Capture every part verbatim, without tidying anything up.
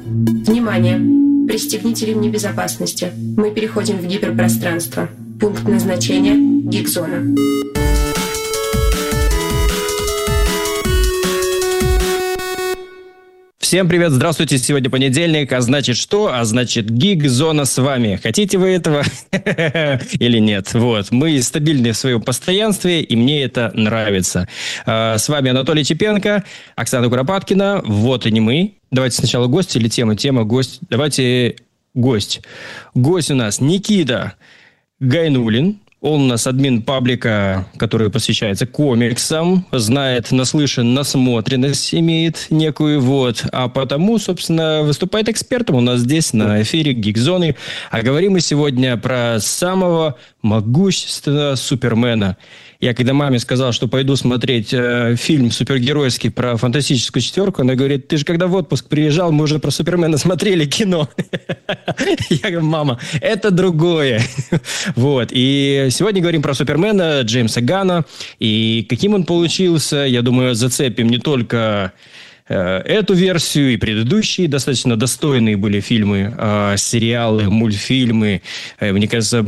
Внимание! Пристегните ремни безопасности. Мы переходим в гиперпространство. Пункт назначения – гиг-зона. Всем привет, здравствуйте, сегодня понедельник, а значит что? А значит гиг-зона с вами. Хотите вы этого или нет? Вот, мы стабильны в своем постоянстве, и мне это нравится. С вами Анатолий Чепенко, Оксана Куропаткина, вот и не мы. Давайте сначала гость или тема? Тема, гость. Давайте гость. Гость у нас Никита Гайнуллин. Он у нас админ паблика, который посвящается комиксам, знает, наслышан, насмотренность имеет некую, вот. А потому, собственно, выступает экспертом у нас здесь на эфире Гиг-зоны. А говорим мы сегодня про самого могущественного Супермена. Я когда маме сказал, что пойду смотреть э, фильм супергеройский про фантастическую четверку, она говорит: ты же когда в отпуск приезжал, мы уже про Супермена смотрели кино. Я говорю: мама, это другое. Вот. И сегодня говорим про Супермена Джеймса Ганна. И каким он получился, я думаю, зацепим не только эту версию, и предыдущие достаточно достойные были фильмы, э, сериалы, мультфильмы. Э, мне кажется,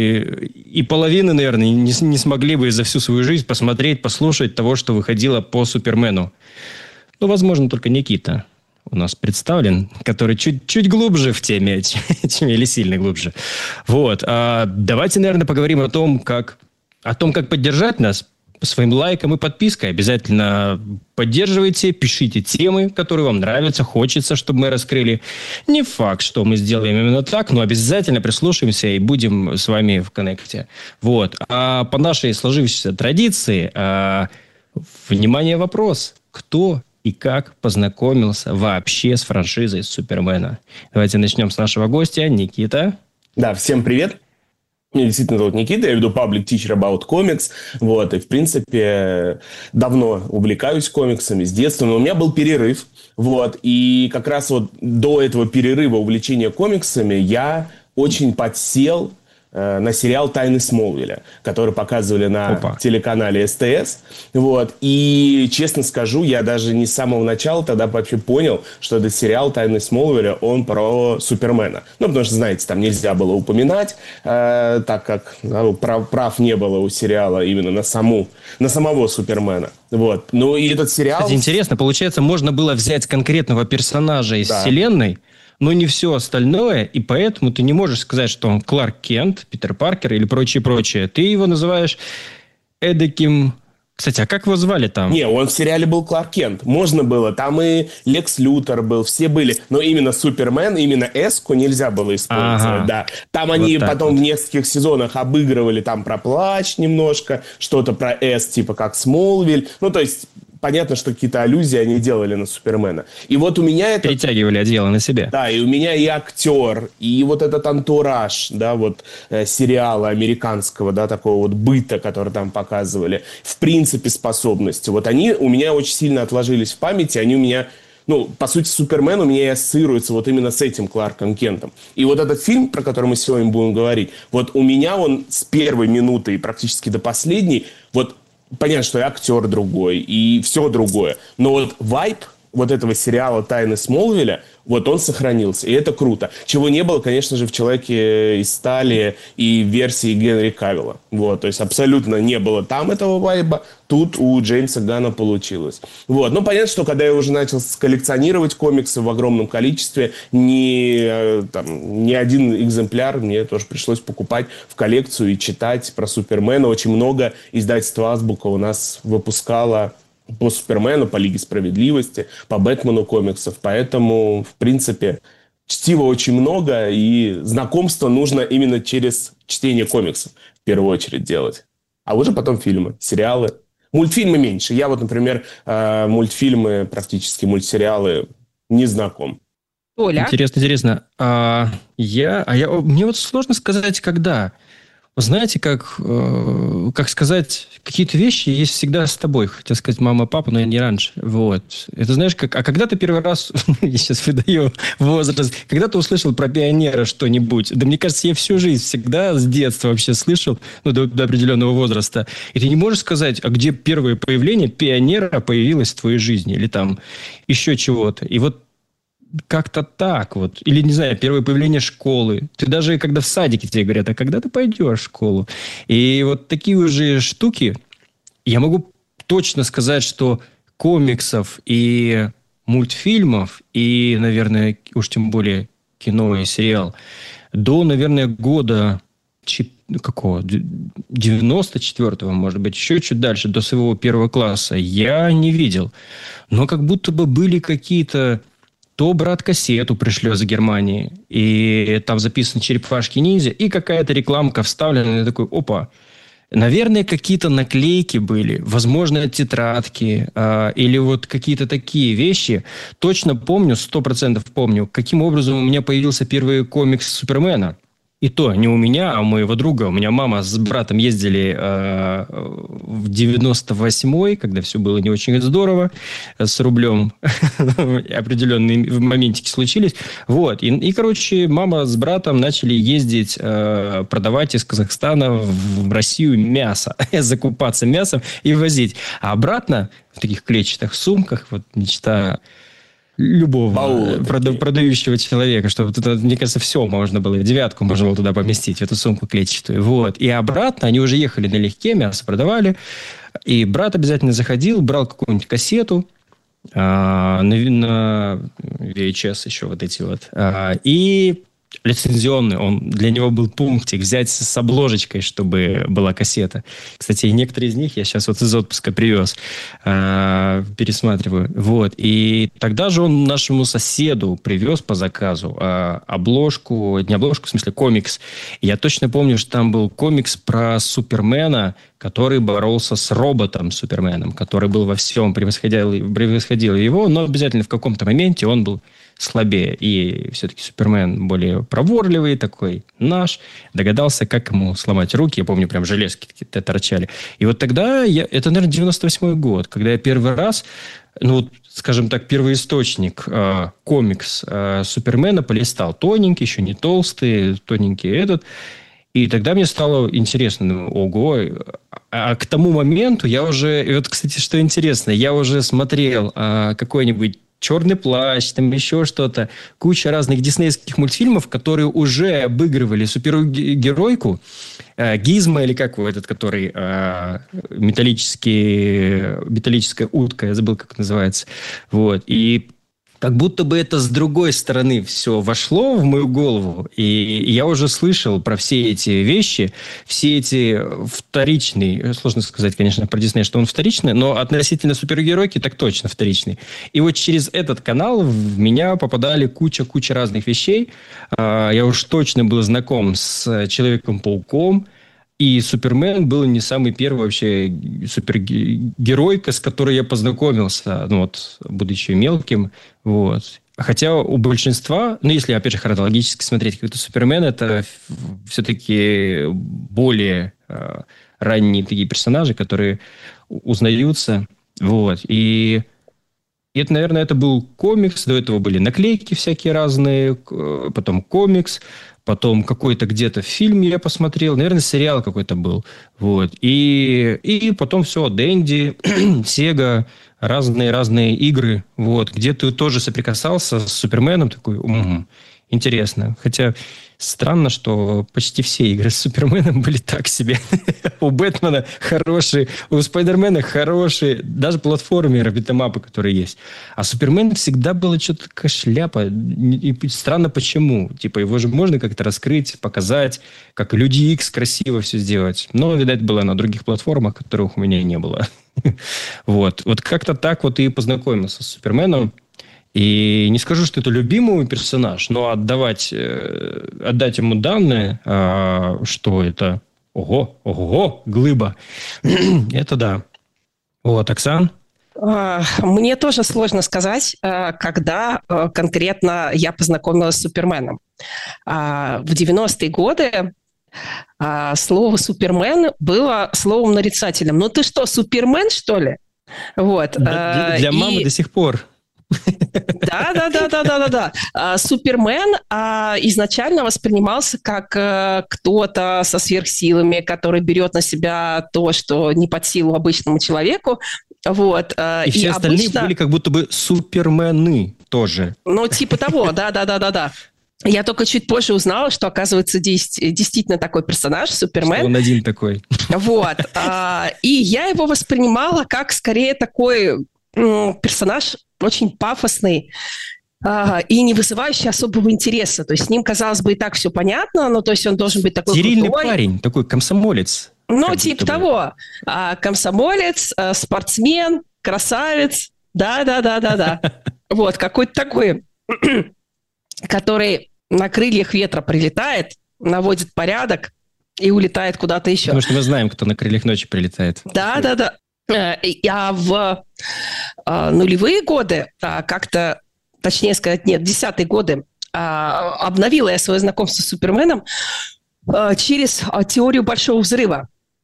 мы и половины, наверное, не, не смогли бы за всю свою жизнь посмотреть, послушать того, что выходило по Супермену. Ну, возможно, только Никита у нас представлен, который чуть, чуть глубже в теме, чем или сильно глубже. Вот. А давайте, наверное, поговорим о том, как, о том, как поддержать нас своим лайком и подпиской. Обязательно поддерживайте, пишите темы, которые вам нравятся, хочется, чтобы мы раскрыли. Не факт, что мы сделаем именно так, но обязательно прислушаемся и будем с вами в коннекте. Вот. А по нашей сложившейся традиции, а, внимание, вопрос. Кто и как познакомился вообще с франшизой Супермена? Давайте начнем с нашего гостя, Никита. Да, всем привет. Меня действительно зовут Никита, я веду Public Teacher About Comics, вот, и, в принципе, давно увлекаюсь комиксами с детства, но у меня был перерыв, вот, и как раз вот до этого перерыва увлечения комиксами я очень подсел э, на сериал «Тайны Смолвиля», который показывали на Опа. телеканале СТС, вот, и, честно скажу, я даже не с самого начала тогда вообще понял, что этот сериал «Тайны Смолвиля», он про Супермена. Ну, потому что, знаете, там нельзя было упоминать, э, так как ну, прав, прав не было у сериала именно на саму, на самого Супермена. Вот. Ну, и этот сериал... Кстати, интересно, получается, можно было взять конкретного персонажа из да. вселенной, но не все остальное, и поэтому ты не можешь сказать, что он Кларк Кент, Питер Паркер или прочее-прочее. Ты его называешь эдаким... Кстати, а как его звали там? Не, он в сериале был Кларк Кент. Можно было. Там и Лекс Лютер был, все были. Но именно Супермен, именно эску нельзя было использовать. Ага. Да. Там вот они потом вот в нескольких сезонах обыгрывали там про плач немножко, что-то про эс, типа как Смолвиль. Ну, то есть... Понятно, что какие-то аллюзии они делали на Супермена. И вот у меня это... Перетягивали одеяло на себя. Да, и у меня и актер, и вот этот антураж, да, вот э, сериала американского, да, такого вот быта, который там показывали, в принципе, способности. Вот они у меня очень сильно отложились в памяти, они у меня... Ну, по сути, Супермен у меня и ассоциируется вот именно с этим Кларком Кентом. И вот этот фильм, про который мы сегодня будем говорить, вот у меня он с первой минуты и практически до последней, вот понятно, что и актер другой, и все другое. Но вот вайб вот этого сериала «Тайны Смолвиля», вот он сохранился. И это круто. Чего не было, конечно же, в «Человеке из стали» и в версии Генри Кавилла. Вот, то есть абсолютно не было там этого вайба. Тут у Джеймса Ганна получилось. Вот. Ну, понятно, что когда я уже начал коллекционировать комиксы в огромном количестве, не, там, не один экземпляр мне тоже пришлось покупать в коллекцию и читать про Супермена. Очень много издательства «Азбука» у нас выпускало по Супермену, по Лиге Справедливости, по Бэтмену комиксов. Поэтому, в принципе, чтива очень много, и знакомство нужно именно через чтение комиксов в первую очередь делать. А уже потом фильмы, сериалы. Мультфильмы меньше. Я вот, например, мультфильмы, практически мультсериалы не знаком. Оля? Интересно, интересно. А, я, а я, мне вот сложно сказать, когда... Знаете, как, э, как сказать, какие-то вещи есть всегда с тобой. Хотел сказать мама, папа, но не раньше. Вот. Это знаешь, как... А когда ты первый раз, я сейчас выдаю возраст, когда ты услышал про пионера что-нибудь? Да мне кажется, я всю жизнь всегда с детства вообще слышал, ну, до, до определенного возраста. И ты не можешь сказать, а где первое появление пионера появилось в твоей жизни? Или там еще чего-то. И вот как-то так вот. Или, не знаю, первое появление школы. Ты даже, когда в садике тебе говорят, а когда ты пойдешь в школу? И вот такие уже штуки, я могу точно сказать, что комиксов и мультфильмов, и, наверное, уж тем более кино и сериал, до, наверное, года какого? девяносто четвёртого, может быть, еще чуть дальше, до своего первого класса, я не видел. Но как будто бы были какие-то... То брат кассету пришлет из Германии, и там записаны черепашки-ниндзя, и какая-то рекламка вставлена, и я такой, опа. Наверное, какие-то наклейки были, возможно, тетрадки, э, или вот какие-то такие вещи. Точно помню, сто процентов помню, каким образом у меня появился первый комикс Супермена. И то не у меня, а у моего друга. У меня мама с братом ездили э, в девяносто восьмой, когда все было не очень здорово, с рублем. Определенные моментики случились. Вот. И, и, короче, мама с братом начали ездить, э, продавать из Казахстана в Россию мясо. Закупаться мясом и возить. А обратно в таких клетчатых сумках, вот мечта... любого прода- продающего человека, чтобы туда, мне кажется, все можно было, девятку можно было туда поместить, в эту сумку клетчатую. Вот. И обратно они уже ехали налегке, мясо продавали, и брат обязательно заходил, брал какую-нибудь кассету, а, на, на ви эйч эс еще вот эти вот, а, и лицензионный, он, для него был пунктик взять с обложечкой, чтобы была кассета. Кстати, некоторые из них я сейчас вот из отпуска привез, э, пересматриваю. Вот. И тогда же он нашему соседу привез по заказу э, обложку, не обложку, в смысле комикс. И я точно помню, что там был комикс про Супермена, который боролся с роботом Суперменом, который был во всем, превосходил, превосходил его, но обязательно в каком-то моменте он был слабее. И все-таки Супермен более проворливый такой, наш. Догадался, как ему сломать руки. Я помню, прям железки какие-то торчали. И вот тогда, я, это, наверное, девяносто восьмой год, когда я первый раз, ну, скажем так, первоисточник, э, комикс э, Супермена полистал. Тоненький, еще не толстый, тоненький этот. И тогда мне стало интересно, ну, ого, а к тому моменту я уже, и вот, кстати, что интересно, я уже смотрел а, какой-нибудь «Черный плащ», там еще что-то, куча разных диснеевских мультфильмов, которые уже обыгрывали супергеройку, э, Гизмо, или как его этот, который э, металлический, металлическая утка, я забыл, как называется, вот, и как будто бы это с другой стороны все вошло в мою голову, и я уже слышал про все эти вещи, все эти вторичные, сложно сказать, конечно, про Дисней, что он вторичный, но относительно супергеройки так точно вторичный. И вот через этот канал в меня попадали куча-куча разных вещей. Я уж точно был знаком с Человеком-пауком, и Супермен был не самый первый вообще супергеройка, с которой я познакомился, ну вот, будучи мелким, вот. Хотя у большинства, ну, если, опять же, хронологически смотреть, какой-то Супермен, это все-таки более э, ранние такие персонажи, которые узнаются, вот. И это, наверное, это был комикс, до этого были наклейки всякие разные, потом комикс, потом какой-то где-то фильм я посмотрел, наверное, сериал какой-то был, вот, и, и потом все, Дэнди, Сега, разные-разные игры, вот, где ты тоже соприкасался с Суперменом, такой, угу, интересно, хотя странно, что почти все игры с Суперменом были так себе. У Бэтмена хорошие, у Спайдермена хорошие, даже платформеры, битэмапы, которые есть. А Супермен всегда была что-то такая шляпа. И странно почему. Типа его же можно как-то раскрыть, показать, как Люди Икс красиво все сделать. Но, видать, было на других платформах, которых у меня не было. Вот. Вот как-то так вот и познакомился с Суперменом. И не скажу, что это любимый персонаж, но отдавать, э, отдать ему данные, э, что это ого, ого, глыба, это да. Вот, Оксан? Мне тоже сложно сказать, когда конкретно я познакомилась с Суперменом. В девяностые годы слово «Супермен» было словом нарицательным. Ну ты что, Супермен, что ли? Вот. Для, для мамы И... до сих пор. Да, да, да, да, да, да, да. А, Супермен а, изначально воспринимался как а, кто-то со сверхсилами, который берет на себя то, что не под силу обычному человеку. Вот. И, и все остальные обычно... были как будто бы супермены тоже. Ну, типа того, да-да-да-да-да. Я только чуть позже узнала, что, оказывается, действительно такой персонаж, Супермен. Что он один такой. Вот. И я его воспринимала как, скорее, такой персонаж очень пафосный и не вызывающий особого интереса. То есть с ним, казалось бы, и так все понятно, но то есть он должен быть такой стерильный крутой. парень, такой комсомолец. Ну, типа того. Комсомолец, спортсмен, красавец. Да-да-да-да-да. Вот, какой-то такой, который на крыльях ветра прилетает, наводит порядок и улетает куда-то еще. Потому что мы знаем, кто на крыльях ночи прилетает. Да-да-да. А в нулевые годы как-то, точнее сказать, нет, десятые годы обновила я свое знакомство с Суперменом через теорию Большого взрыва,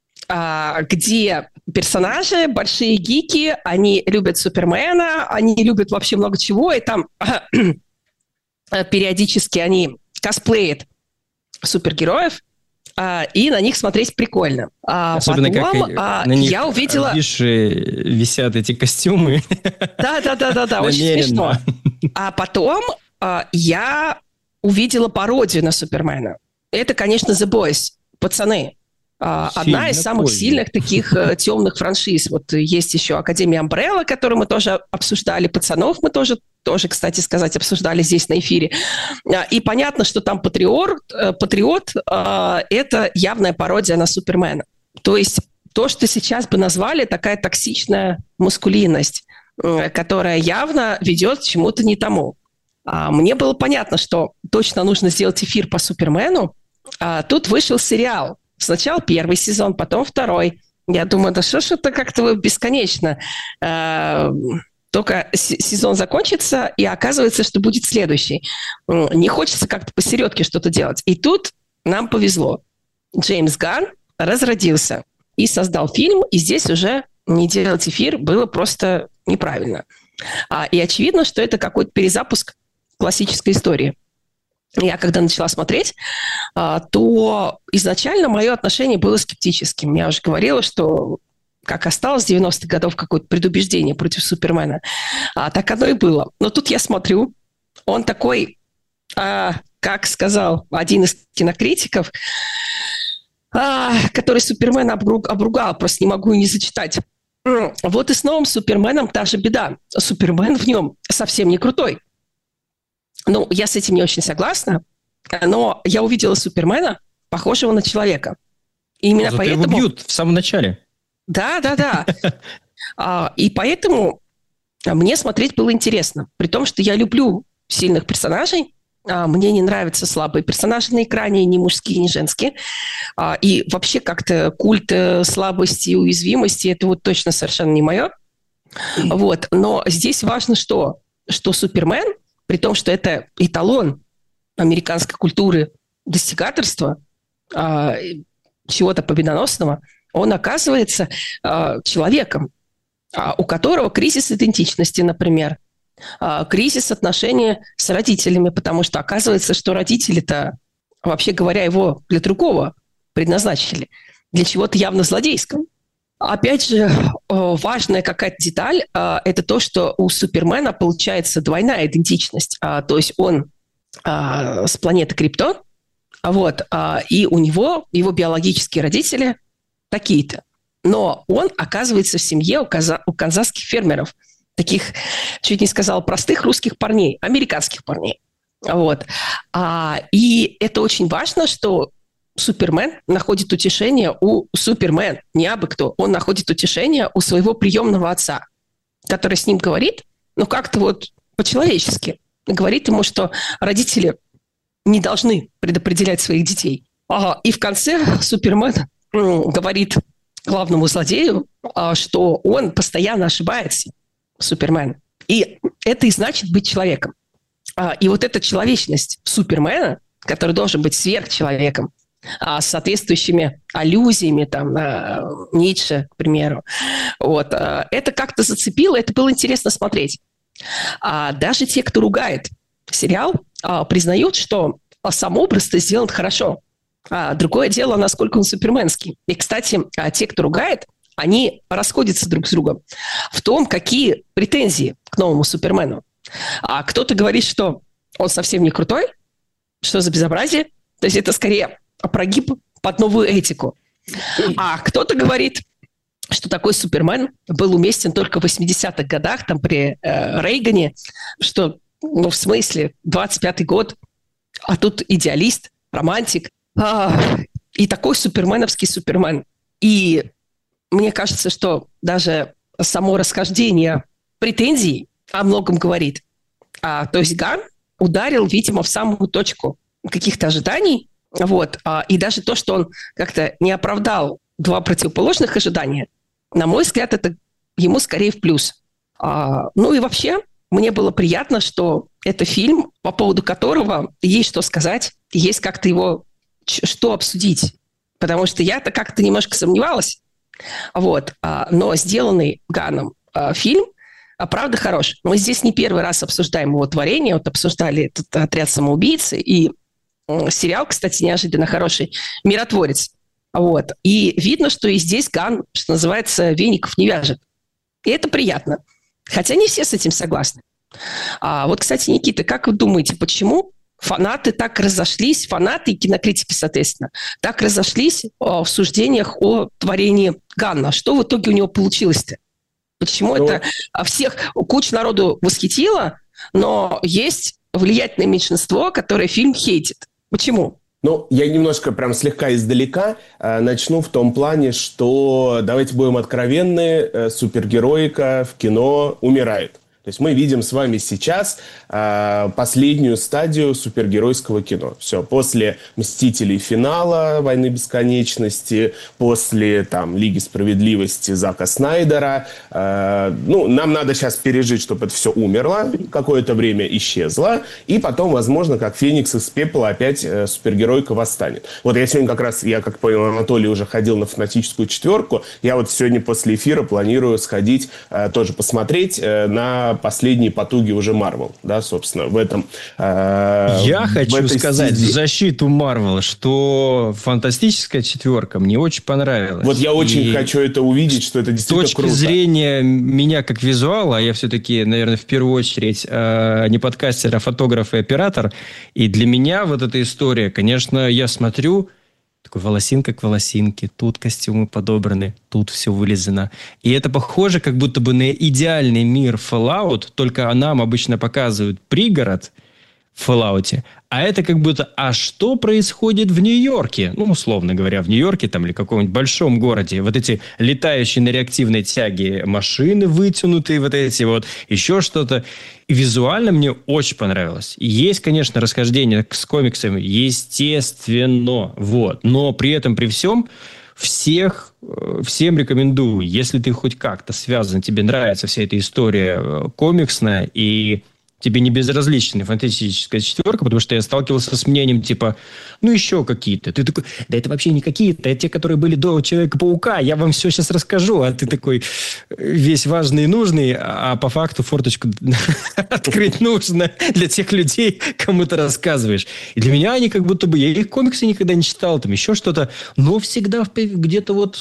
где персонажи, большие гики, они любят Супермена, они любят вообще много чего, и там периодически они косплеят супергероев, и на них смотреть прикольно. Особенно Потом, как на них, я увидела... видишь, висят эти костюмы. Да-да-да-да, очень смешно. А потом я увидела пародию на Супермена. Это, конечно, The Boys, пацаны. Одна Сильно из самых позже. сильных таких темных франшиз. Вот есть еще Академия Амбрелла, которую мы тоже обсуждали. Пацанов мы тоже, тоже, кстати сказать, обсуждали здесь на эфире. И понятно, что там Патриот, Патриот – это явная пародия на Супермена. То есть то, что сейчас бы назвали такая токсичная маскулинность, которая явно ведет к чему-то не тому. Мне было понятно, что точно нужно сделать эфир по Супермену. Тут вышел сериал. Сначала первый сезон, потом второй. Я думаю, да что ж это как-то бесконечно. Только сезон закончится, и оказывается, что будет следующий. Не хочется как-то посередке что-то делать. И тут нам повезло. Джеймс Ганн разродился и создал фильм, и здесь уже не делать эфир было просто неправильно. И очевидно, что это какой-то перезапуск классической истории. Я когда начала смотреть, то изначально мое отношение было скептическим. Я уже говорила, что как осталось с девяностых годов какое-то предубеждение против Супермена, так оно и было. Но тут я смотрю, он такой, как сказал один из кинокритиков, который Супермена обругал, просто не могу и не зачитать. Вот и с новым Суперменом та же беда. Супермен в нем совсем не крутой. Ну, я с этим не очень согласна, но я увидела Супермена, похожего на человека. И именно Зато поэтому... его бьют в самом начале. Да, да, да. И поэтому мне смотреть было интересно. При том, что я люблю сильных персонажей, мне не нравятся слабые персонажи на экране, ни мужские, ни женские. И вообще как-то культ слабости и уязвимости – это вот точно совершенно не мое. Вот. Но здесь важно что? Что Супермен, при том, что это эталон американской культуры достигаторства, чего-то победоносного, он оказывается человеком, у которого кризис идентичности, например, кризис отношения с родителями, потому что оказывается, что родители-то, вообще говоря, его для другого предназначили, для чего-то явно злодейского. Опять же, важная какая-то деталь – это то, что у Супермена получается двойная идентичность. То есть он с планеты Криптон, вот, и у него его биологические родители такие-то. Но он оказывается в семье у, каза- у канзасских фермеров, таких, чуть не сказала, простых русских парней, американских парней. Вот. И это очень важно, что Супермен находит утешение у Супермен, не абы кто. Он находит утешение у своего приемного отца, который с ним говорит, ну, как-то вот по-человечески. Говорит ему, что родители не должны предопределять своих детей. Ага. И в конце Супермен говорит главному злодею, что он постоянно ошибается, Супермен. И это и значит быть человеком. И вот эта человечность Супермена, который должен быть сверхчеловеком, с соответствующими аллюзиями, там, на Ницше, к примеру. Вот. Это как-то зацепило, это было интересно смотреть. А даже те, кто ругает сериал, признают, что сам образ-то сделан хорошо. А другое дело, насколько он суперменский. И, кстати, те, кто ругает, они расходятся друг с другом в том, какие претензии к новому Супермену. А кто-то говорит, что он совсем не крутой, что за безобразие. То есть это скорее прогиб под новую этику. А кто-то говорит, что такой Супермен был уместен только в восьмидесятых годах, там при э, Рейгане, что, ну, в смысле, двадцать пятый год, а тут идеалист, романтик, а, и такой суперменовский Супермен. И мне кажется, что даже само расхождение претензий о многом говорит. А, то есть Ганн ударил, видимо, в самую точку каких-то ожиданий, вот, а, и даже то, что он как-то не оправдал два противоположных ожидания, на мой взгляд, это ему скорее в плюс. А, ну и вообще, мне было приятно, что это фильм, по поводу которого есть что сказать, есть как-то его что обсудить. Потому что я-то как-то немножко сомневалась. Вот. А, но сделанный Ганном а, фильм, а, правда, хорош. Мы здесь не первый раз обсуждаем его творение. Вот обсуждали этот «Отряд самоубийц» и м, сериал, кстати, неожиданно хороший «Миротворец». Вот. И видно, что и здесь Ганн, что называется, веников не вяжет. И это приятно. Хотя не все с этим согласны. А вот, кстати, Никита, как вы думаете, почему фанаты так разошлись, фанаты и кинокритики, соответственно, так разошлись о, в суждениях о творении Ганна? Что в итоге у него получилось-то? Почему ну, это всех, кучу народу восхитило, но есть влиятельное меньшинство, которое фильм хейтит? Почему? Ну, я немножко прям слегка издалека э, начну в том плане, что, давайте будем откровенны, э, супергероика в кино умирает. То есть мы видим с вами сейчас э, последнюю стадию супергеройского кино. Все, после «Мстителей» финала «Войны бесконечности», после там, «Лиги справедливости» Зака Снайдера. Э, ну, нам надо сейчас пережить, чтобы это все умерло, какое-то время исчезло, и потом, возможно, как Феникс из пепла опять э, супергеройка восстанет. Вот я сегодня как раз, я как понял, Анатолий уже ходил на «Фанатическую четверку». Я вот сегодня после эфира планирую сходить, э, тоже посмотреть э, на последние потуги уже Марвел, да, собственно, в этом... Э, Я хочу сказать стезе. в защиту Марвела, что «Фантастическая четверка» мне очень понравилась. Вот я очень и хочу это увидеть, что это действительно круто. С точки зрения меня как визуала, а я все-таки, наверное, в первую очередь э, не подкастер, а фотограф и оператор, и для меня вот эта история, конечно, я смотрю... Такой волосинка к волосинке. Тут костюмы подобраны, тут все вылезано. И это похоже как будто бы на идеальный мир Fallout, только нам обычно показывают пригород в Fallout, а это как будто, а что происходит в Нью-Йорке? Ну, условно говоря, в Нью-Йорке там или каком-нибудь большом городе. Вот эти летающие на реактивной тяге машины вытянутые, вот эти вот, еще что-то. И визуально мне очень понравилось. И есть, конечно, расхождение с комиксами, естественно, вот. Но при этом, при всем, всех, всем рекомендую, если ты хоть как-то связан, тебе нравится вся эта история комиксная, и тебе не безразлична «Фантастическая четверка», потому что я сталкивался с мнением типа, ну еще какие-то. Ты такой, да это вообще не какие-то, это те, которые были до Человека-паука, я вам все сейчас расскажу, а ты такой весь важный и нужный, а по факту форточку открыть нужно для тех людей, кому ты рассказываешь. И для меня они как будто бы, я их комиксы никогда не читал, там еще что-то, но всегда где-то вот...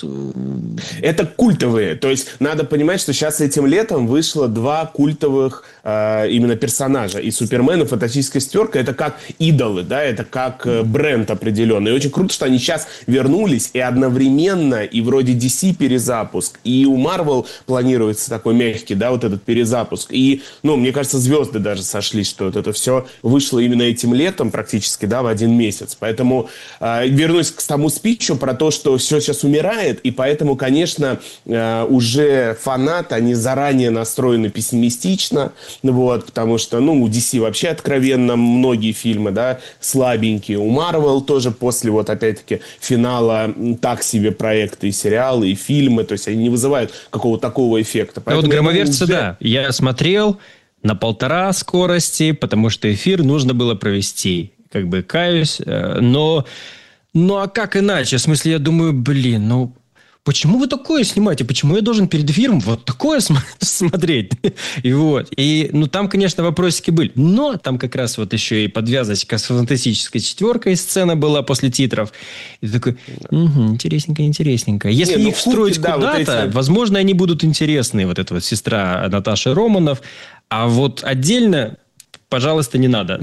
Это культовые, то есть надо понимать, что сейчас этим летом вышло два культовых э, именно персонажа. И Супермен, и Фантастическая четверка — это как идолы, да, это как э, бренд определенный. И очень круто, что они сейчас вернулись, и одновременно, и вроде ди си перезапуск, и у Marvel планируется такой мягкий, да, вот этот перезапуск. И, ну, мне кажется, звезды даже сошлись, что вот это все вышло именно этим летом практически, да, в один месяц. Поэтому э, вернусь к тому спичу про то, что все сейчас умирает, и поэтому, конечно, э, уже фанаты, они заранее настроены пессимистично, вот, потому что, ну, у ди си вообще откровенно многие фильмы, да, слабенькие. У Marvel тоже после, вот, опять-таки, финала так себе проекты и сериалы, и фильмы, то есть они не вызывают какого-то такого эффекта. А вот «Громоверцы», уже... да, я смотрел на полтора скорости, потому что эфир нужно было провести, как бы каюсь, но... Ну, а как иначе? В смысле, я думаю, блин, ну... почему вы такое снимаете? Почему я должен перед эфиром вот такое см- смотреть? И вот. И, ну, там, конечно, вопросики были. Но там как раз вот еще и подвязочка с фантастической четверкой сцена была после титров. И ты такой, угу, интересненько, интересненько. Если Не, ну, их встроить хуки, да, куда-то, вот эти... возможно, они будут интересны. Вот эта вот сестра Наташи Романов. А вот отдельно, пожалуйста, не надо.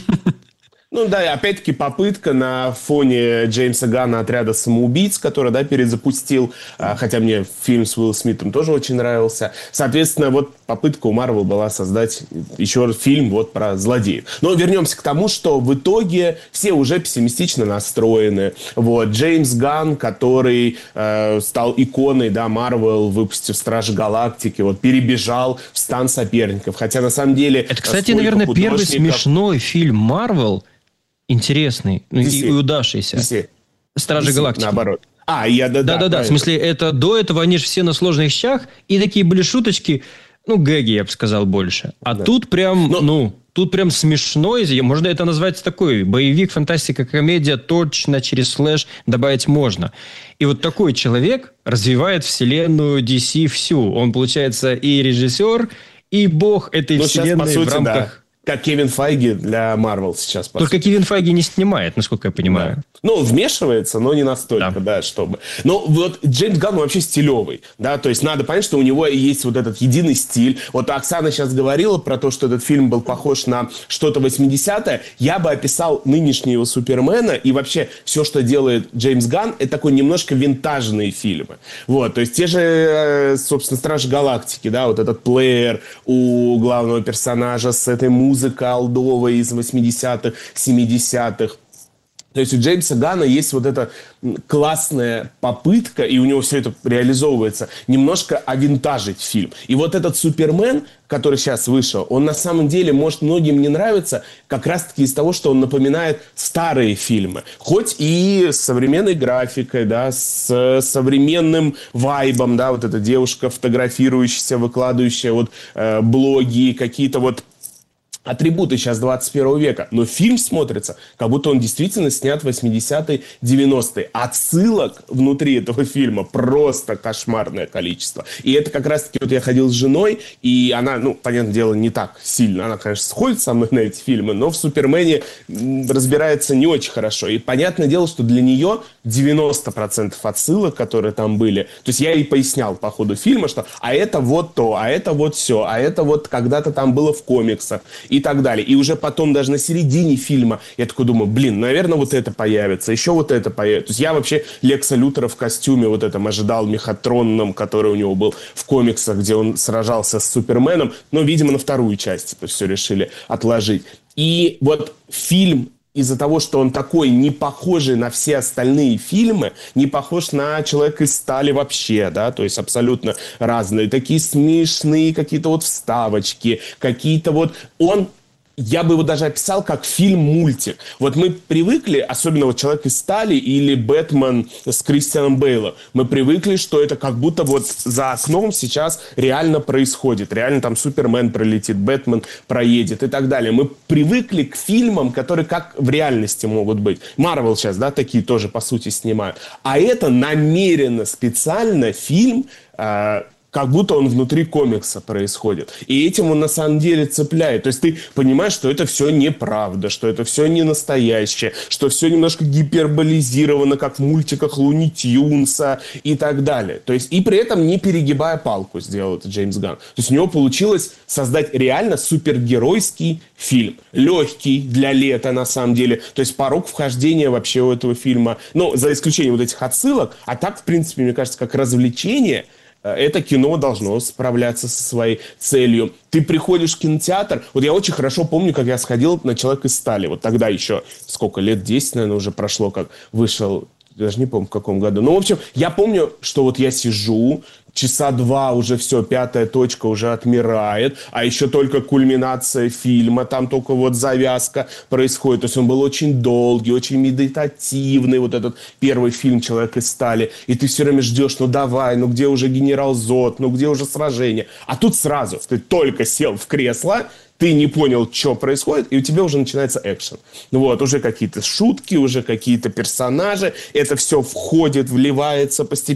Ну да, и опять-таки попытка на фоне Джеймса Ганна «Отряда самоубийц», который, да, перезапустил, хотя мне фильм с Уиллом Смитом тоже очень нравился. Соответственно, вот попытка у Марвел была создать еще фильм вот про злодеев. Но вернемся к тому, что в итоге все уже пессимистично настроены. Вот, Джеймс Ганн, который э, стал иконой, да, Марвел, выпустив «Стражи Галактики», вот, перебежал в стан соперников. Хотя, на самом деле... Это, кстати, наверное, первый смешной фильм Марвел, интересный, ну, и удавшийся. Ди Си. «Стражи Ди Си, Галактики». наоборот. А, я, да, да, Да-да-да, в смысле, это до этого они же все на сложных щах, и такие были шуточки, ну, гэги, я бы сказал, больше. А да. тут прям, Но... ну, тут прям смешно, можно это назвать такой боевик, фантастика, комедия, точно через слэш добавить можно. И вот такой человек развивает вселенную Ди Си всю. Он, получается, и режиссер, и бог этой ну, вселенной сейчас, по сути, в рамках... Да. Как Кевин Файги для Марвел сейчас. Только Кевин Файги не снимает, насколько я понимаю. Да. Ну, вмешивается, но не настолько, да, да чтобы. Но вот Джеймс Ганн вообще стилевый, да, то есть надо понять, что у него есть вот этот единый стиль. Вот Оксана сейчас говорила про то, что этот фильм был похож на что-то восьмидесятое. Я бы описал нынешнего Супермена и вообще все, что делает Джеймс Ганн, это такой немножко винтажные фильмы. Вот, то есть те же, собственно, «Стражи Галактики», да, вот этот плеер у главного персонажа с этой музыкой олдовой из восьмидесятых, семидесятых. То есть у Джеймса Ганна есть вот эта классная попытка, и у него все это реализовывается, немножко овинтажить фильм. И вот этот «Супермен», который сейчас вышел, он на самом деле, может, многим не нравится, как раз-таки из того, что он напоминает старые фильмы. Хоть и с современной графикой, да, с современным вайбом, да, вот эта девушка, фотографирующаяся, выкладывающая вот э, блоги, какие-то вот атрибуты сейчас двадцать первого века. Но фильм смотрится, как будто он действительно снят в восьмидесятые, девяностые. Отсылок внутри этого фильма просто кошмарное количество. И это как раз-таки вот я ходил с женой, и она, ну, понятное дело, не так сильно. Она, конечно, сходит со мной на эти фильмы, но в «Супермене» разбирается не очень хорошо. И понятное дело, что для нее девяносто процентов отсылок, которые там были, то есть я ей пояснял по ходу фильма, что а это вот то, а это вот все, а это вот когда-то там было в комиксах. И так далее. И уже потом, даже на середине фильма, я такой думаю, блин, наверное, вот это появится, еще вот это появится. То есть я вообще Лекса Лютера в костюме вот этом ожидал, мехатронном, который у него был в комиксах, где он сражался с Суперменом, но, видимо, на вторую часть это все решили отложить. И вот фильм, из-за того, что он такой не похожий на все остальные фильмы, не похож на «Человека из стали» вообще, да, то есть абсолютно разные, такие смешные какие-то вот вставочки, какие-то вот... Он... Я бы его даже описал как фильм-мультик. Вот мы привыкли, особенно вот «Человек из стали» или «Бэтмен» с Кристианом Бейлом, мы привыкли, что это как будто вот за окном сейчас реально происходит. Реально там Супермен пролетит, Бэтмен проедет и так далее. Мы привыкли к фильмам, которые как в реальности могут быть. Марвел сейчас, да, такие тоже, по сути, снимают. А это намеренно, специально фильм... Э- как будто он внутри комикса происходит. И этим он на самом деле цепляет. То есть ты понимаешь, что это все неправда, что это все не настоящее, что все немножко гиперболизировано, как в мультиках Луни Тюнса и так далее. То есть и при этом не перегибая палку сделал это Джеймс Ганн. То есть у него получилось создать реально супергеройский фильм. Легкий для лета, на самом деле. То есть порог вхождения вообще у этого фильма, ну, за исключением вот этих отсылок, а так, в принципе, мне кажется, как развлечение, это кино должно справляться со своей целью. Ты приходишь в кинотеатр. Вот я очень хорошо помню, как я сходил на «Человека из стали». Вот тогда еще, сколько, лет десять, наверное, уже прошло, как вышел. Даже не помню, в каком году. Ну, в общем, я помню, что вот я сижу, часа два уже все, пятая точка уже отмирает, а еще только кульминация фильма, там только вот завязка происходит. То есть он был очень долгий, очень медитативный, вот этот первый фильм «Человек из стали». И ты все время ждешь, ну давай, ну где уже генерал Зод, ну где уже сражение? А тут сразу, ты только сел в кресло, ты не понял, что происходит, и у тебя уже начинается экшен. Вот, уже какие-то шутки, уже какие-то персонажи, это все входит, вливается постепенно.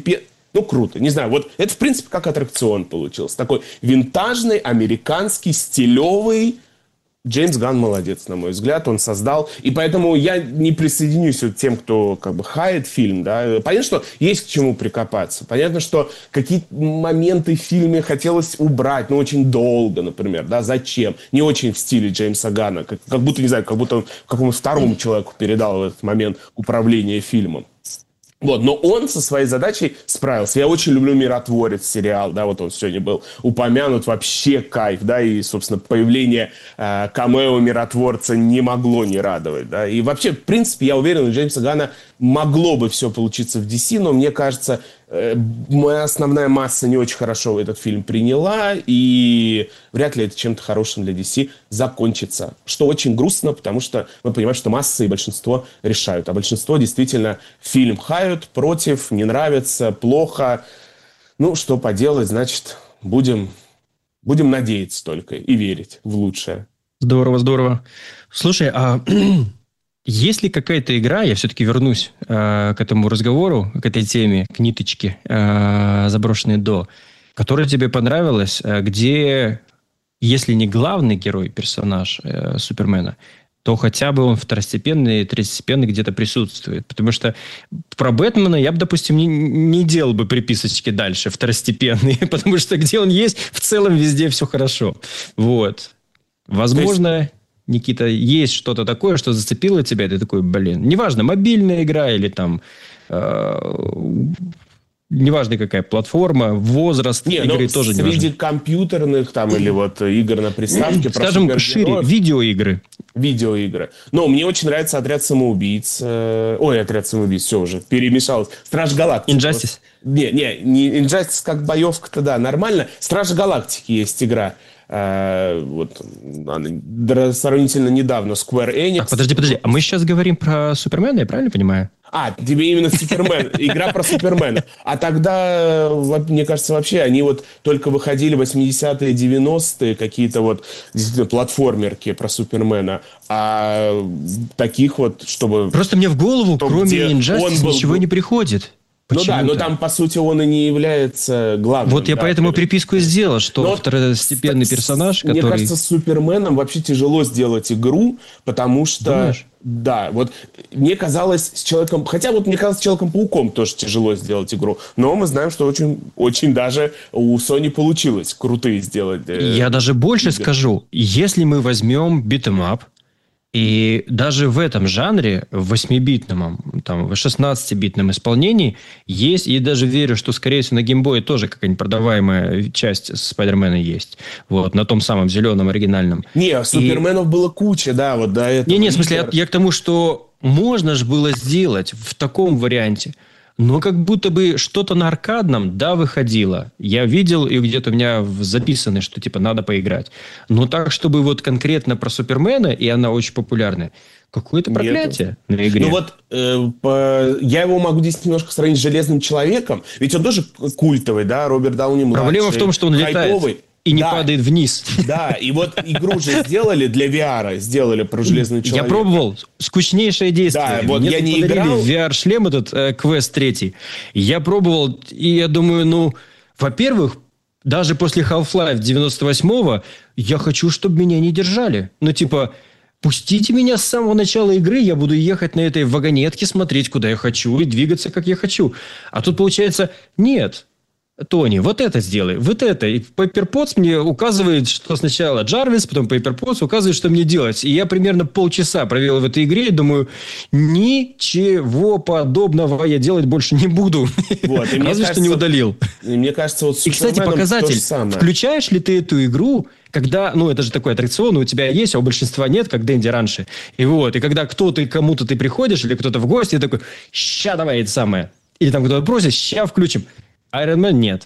Ну, круто. Не знаю, вот это, в принципе, как аттракцион получился. Такой винтажный, американский, стилевый. Джеймс Ганн молодец, на мой взгляд, он создал. И поэтому я не присоединюсь к тем, кто как бы хает фильм. Да. Понятно, что есть к чему прикопаться. Понятно, что какие-то моменты в фильме хотелось убрать, ну, очень долго, например. Да, зачем? Не очень в стиле Джеймса Ганна. Как, как будто, не знаю, как будто он какому-то второму человеку передал в этот момент управление фильмом. Вот, но он со своей задачей справился. Я очень люблю «Миротворец» сериал, да, вот он сегодня был упомянут, вообще кайф, да, и, собственно, появление э, камео Миротворца не могло не радовать, да, и вообще, в принципе, я уверен, у Джеймса Ганна могло бы все получиться в ди си, но мне кажется, э, моя основная масса не очень хорошо этот фильм приняла, и вряд ли это чем-то хорошим для ди си закончится, что очень грустно, потому что мы понимаем, что масса и большинство решают, а большинство действительно фильм хают, против, не нравится, плохо. Ну, что поделать, значит, будем, будем надеяться только и верить в лучшее. Здорово, здорово. Слушай, а есть ли какая-то игра, я все-таки вернусь э, к этому разговору, к этой теме, к ниточке, э, заброшенной до, которая тебе понравилась, э, где, если не главный герой, персонаж э, Супермена, то хотя бы он второстепенный, третьестепенный где-то присутствует. Потому что про Бэтмена я бы, допустим, не, не делал бы приписочки дальше, второстепенные, потому что где он есть, в целом везде все хорошо. Вот. Возможно, есть... Никита, есть что-то такое, что зацепило тебя, и ты такой, блин, неважно, мобильная игра или там... Э- Неважно, какая платформа, возраст не, игры тоже не важно. Среди компьютерных там или вот игр на приставке... Скажем шире, видеоигры. Видеоигры. Но мне очень нравится «Отряд самоубийц». Ой, «Отряд самоубийц», все уже перемешалось. «Страж Галактики». Injustice? Не, не, не Injustice как боевка-то, да, нормально. «Страж Галактики» есть игра. Uh, вот, она, сравнительно недавно Square Enix. Так, подожди, подожди, а мы сейчас говорим про Супермена, я правильно понимаю? А, тебе именно Супермен, игра про Супермена. А тогда, мне кажется, вообще они вот только выходили восьмидесятые, девяностые, какие-то вот действительно платформерки про Супермена. А таких вот, чтобы... Просто мне в голову, кроме Injustice, ничего не приходит. Почему-то. Ну да, но там, по сути, он и не является главным. Вот я да, поэтому приписку и сделал, что но второстепенный с, персонаж, мне который... Мне кажется, с Суперменом вообще тяжело сделать игру, потому что... Думаешь? Да, вот мне казалось с Человеком... Хотя вот мне казалось, с Человеком-пауком тоже тяжело сделать игру. Но мы знаем, что очень, очень даже у Sony получилось крутые сделать. Э, я даже больше игры. скажу. Если мы возьмем битэмап, и даже в этом жанре, в восьмибитном, там, в шестнадцатибитном исполнении есть, и даже верю, что, скорее всего, на геймбое тоже какая-нибудь продаваемая часть Спайдермена есть. Вот, на том самом зеленом оригинальном. Не, Суперменов и... было куча, да, вот до этого. Не-не, в смысле, я, я к тому, что можно же было сделать в таком варианте. Но как будто бы что-то на аркадном, да, выходило. Я видел, и где-то у меня записано, что типа надо поиграть. Но так, чтобы вот конкретно про Супермена, и она очень популярная, какое-то проклятие Нет. на игре. Ну вот, э, по, я его могу здесь немножко сравнить с «Железным человеком», ведь он тоже культовый, да, Роберт Дауни младший. Проблема в том, что он хайповый. летает. И не да, падает вниз. Да, и вот игру же сделали для ви ар, сделали про Железного человека. Я пробовал. Скучнейшее действие. Да, вот Мне я не играл. ви ар-шлем этот, э, квест третий. Я пробовал, и я думаю, ну, во-первых, даже после Half-Life девяносто восьмого я хочу, чтобы меня не держали. Ну, типа, пустите меня с самого начала игры, я буду ехать на этой вагонетке, смотреть, куда я хочу, и двигаться, как я хочу. А тут получается, нет. Тони, вот это сделай, вот это. И Пеппер Потс мне указывает, что сначала Джарвис, потом Пеппер Потс указывает, что мне делать. И я примерно полчаса провел в этой игре и думаю, ничего подобного я делать больше не буду. Вот, Разве кажется, что не удалил. И мне кажется, вот с И, кстати, показатель. Включаешь ли ты эту игру, когда, ну, это же такой аттракцион, у тебя есть, а у большинства нет, как Дэнди раньше. И вот, и когда кто-то, кому-то ты приходишь, или кто-то в гости, и такой, ща давай это самое. Или там кто-то просит, ща включим. Iron Man нет.